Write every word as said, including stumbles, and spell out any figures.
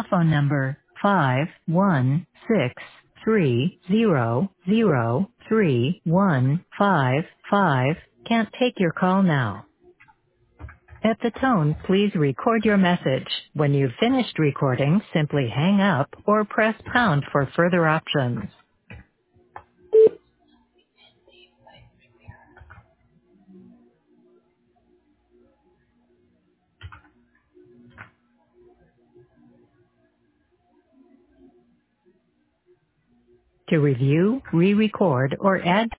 telephone number five one six three zero zero three one five five can't take your call now. At the tone, please record your message. When you've finished recording, simply hang up or press pound for further options. To review, re-record, or add